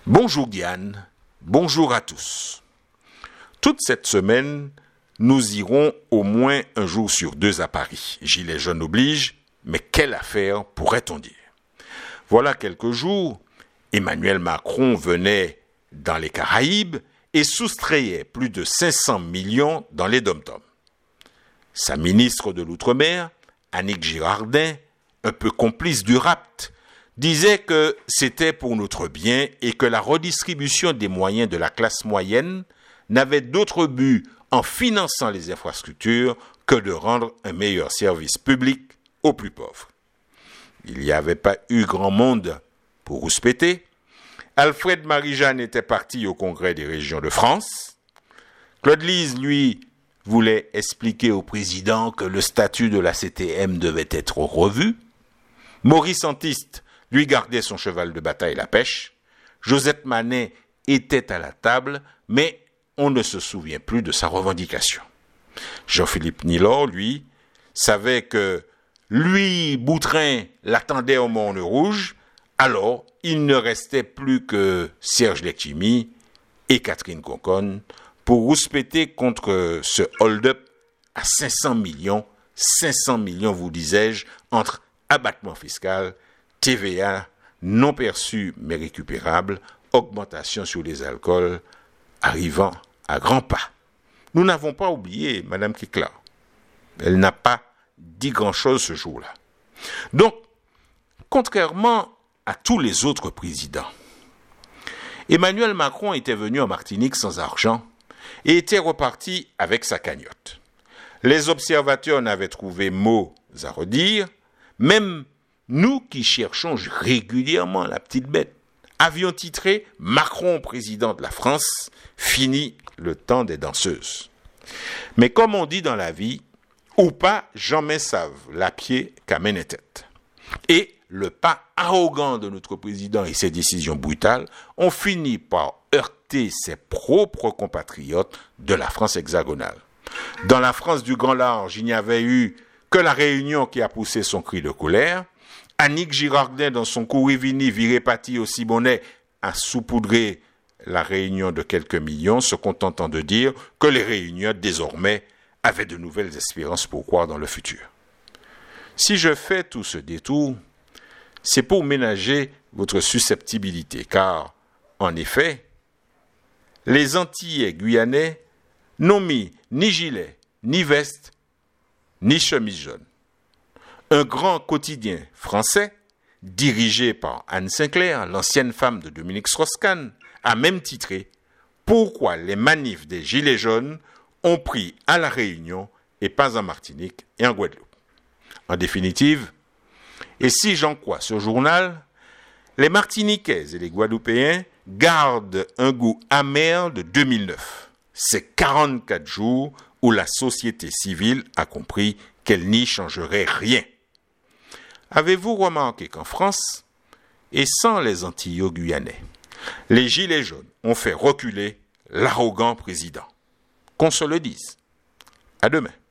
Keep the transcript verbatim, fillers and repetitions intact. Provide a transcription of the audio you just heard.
Bonjour Diane, bonjour à tous. Toute cette semaine, nous irons au moins un jour sur deux à Paris. Gilets jaunes oblige, mais quelle affaire pourrait-on dire? Voilà quelques jours, Emmanuel Macron venait dans les Caraïbes et soustrayait plus de cinq cents millions dans les dom-toms. Sa ministre de l'Outre-mer, Annick Girardin, un peu complice du rapt, disait que c'était pour notre bien et que la redistribution des moyens de la classe moyenne n'avait d'autre but en finançant les infrastructures que de rendre un meilleur service public aux plus pauvres. Il n'y avait pas eu grand monde pour rouspéter. Alfred Marie-Jeanne était parti au Congrès des régions de France. Claude Lise, lui, voulait expliquer au président que le statut de la C T M devait être revu. Maurice Antiste lui gardait son cheval de bataille, la pêche. Josette Manet était à la table, mais on ne se souvient plus de sa revendication. Jean-Philippe Nilor, lui, savait que lui, Boutrin, l'attendait au Morne Rouge, alors il ne restait plus que Serge Letchimy et Catherine Conconne pour rouspéter contre ce hold-up à cinq cents millions, cinq cents millions, vous disais-je, entre abattement fiscal, T V A non perçu mais récupérable, augmentation sur les alcools, arrivant à grands pas. Nous n'avons pas oublié Mme Kekla. Elle n'a pas dit grand-chose ce jour-là. Donc, contrairement à tous les autres présidents, Emmanuel Macron était venu en Martinique sans argent et était reparti avec sa cagnotte. Les observateurs n'avaient trouvé mots à redire, même nous qui cherchons régulièrement la petite bête, avions titré « Macron président de la France, fini le temps des danseuses ». Mais comme on dit dans la vie, ou pas jamais savent la pied qu'à mener tête. Et le pas arrogant de notre président et ses décisions brutales ont fini par heurter ses propres compatriotes de la France hexagonale. Dans la France du Grand Large, il n'y avait eu que la Réunion qui a poussé son cri de colère. Annick Girardin, dans son Kourivini, viré pâti au Siboney, a saupoudré la Réunion de quelques millions, se contentant de dire que les Réunions, désormais, avaient de nouvelles espérances pour croire dans le futur. Si je fais tout ce détour, c'est pour ménager votre susceptibilité, car, en effet, les Antillais guyanais n'ont mis ni gilet, ni veste, ni chemise jaune. Un grand quotidien français, dirigé par Anne Sinclair, l'ancienne femme de Dominique Strauss-Kahn, a même titré « Pourquoi les manifs des Gilets jaunes ont pris à la Réunion et pas en Martinique et en Guadeloupe ». En définitive, et si j'en crois ce journal, les Martiniquais et les Guadeloupéens gardent un goût amer de deux mille neuf. Ces quarante-quatre jours où la société civile a compris qu'elle n'y changerait rien. Avez-vous remarqué qu'en France, et sans les Antillais guyanais, les Gilets jaunes ont fait reculer l'arrogant président? Qu'on se le dise. À demain.